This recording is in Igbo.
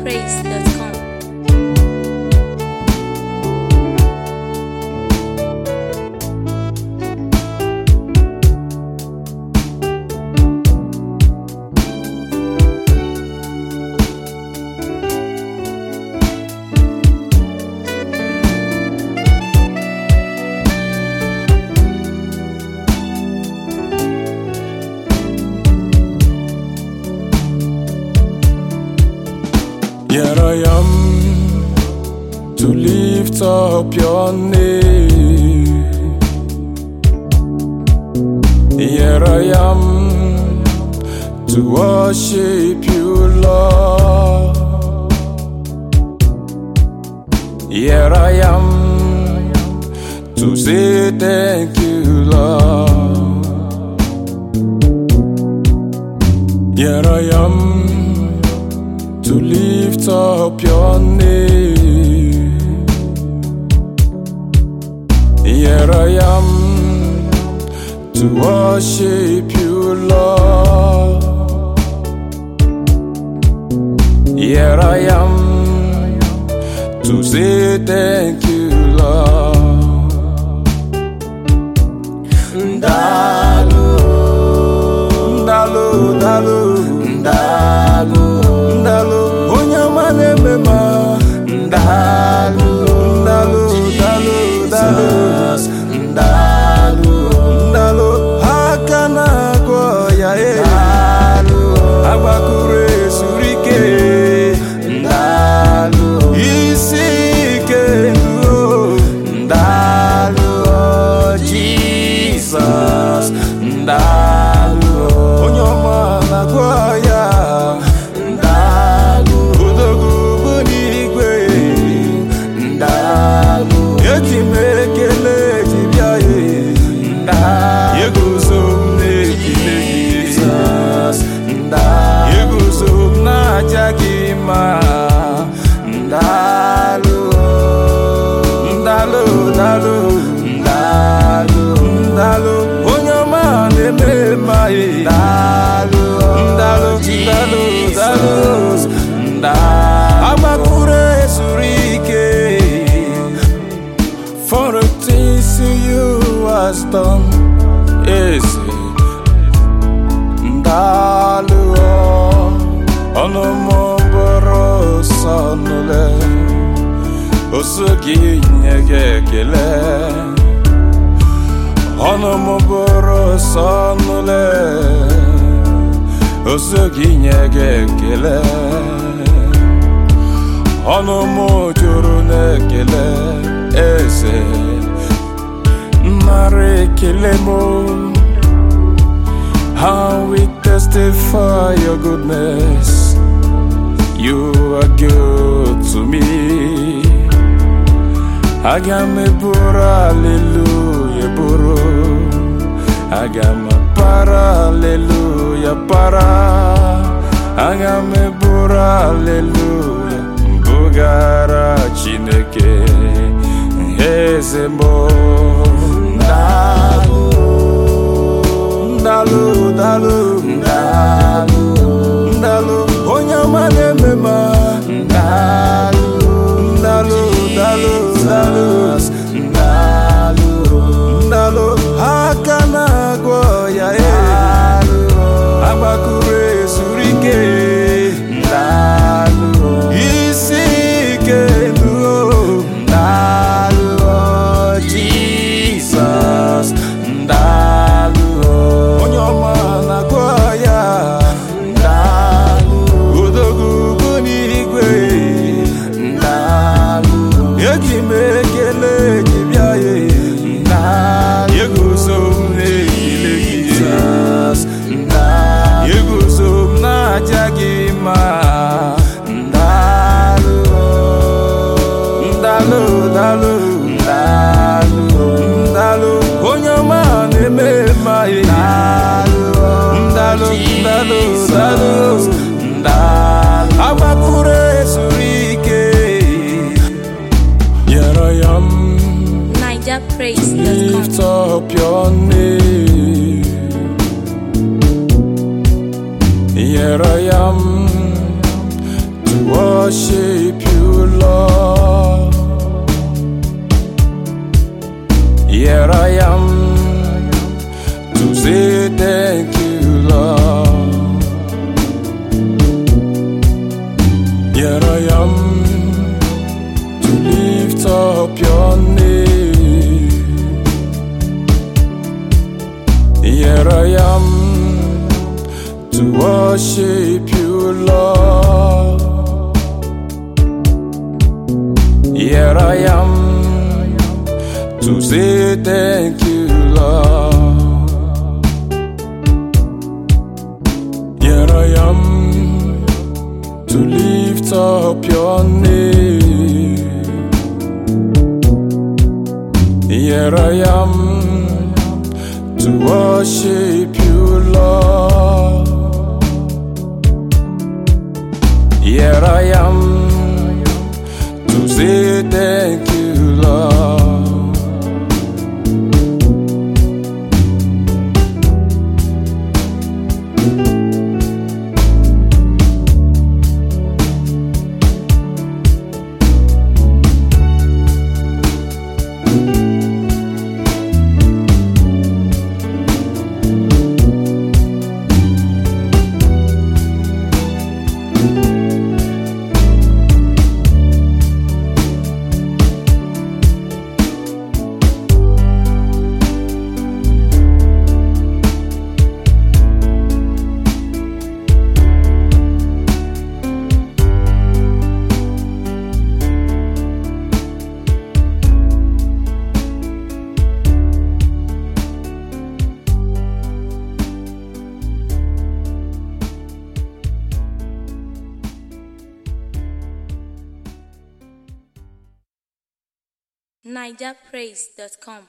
NigerPraise.com. Here I am to lift up your name. Here I am to worship you, Lord. Here I am to say thank you, Lord. Here I am to lift up your name. Here I am to worship you, Lord. Here I am to say thank you, Lord. Ndalu, ndalu, ndalu, ndalu. Ndalu, onyama nemema. Ndalu, ndalu, ndalu, ndalu, ndalu, ndalu, hakana goya e. Ndalu, abakure surike. Ndalu, isike ndu. Ndalu, Jesus. Ndalu, onyama na goya. Ndalu, ndalu, ndalu, ndalu, ndalu, onyama nemema e. Ndalu, ndalu, ndalu, ndalu, ndalu, abakure surike. For the things you has done, yes. Ndalu, onomoboro sanule. Osugi nyege kele. Onomoboro sanule. Osugi nyege kele. Onomojuru nekele. Ese nare kele mo. How we testify your goodness. You are good to me. Agame pura hallelujah buru. Agame para hallelujah para. Agame pura hallelujah bugara chineke. Ezemo. Ndalu, ndalu, ndalu, ndalu, ndalu, onyama nemema. Ndalu, ndalu, ndalu, ndalu, ndalu, ndalu, hakana goya e. Abakure surike. Ndalu, isike ndu. Ndalu, Jesus. Ndalu, onyama na goya. Ndalu, udogu bunigwe. Ndalu, yekimekele kibyaye. Ndalu, yegusomne Jesus. Ndalu, yegusomna jagima. Ndalu, ndalu, ndalu, ndalu, ndalu, onyama nemema e. Ndalu, ndalu, ndalu, ndalu, abakure surike. Here I am, NigerPraise.com. lift up your name. Here I am to worship you, Lord. Here I am to say thank you, Lord. Here I am to lift up your name. Here I am to worship you, Lord. Here I am to say thank you, Lord. Here I am to lift up your name. Here I am to worship you, Lord. Here I am to say thank you, Lord. NigerPraise.com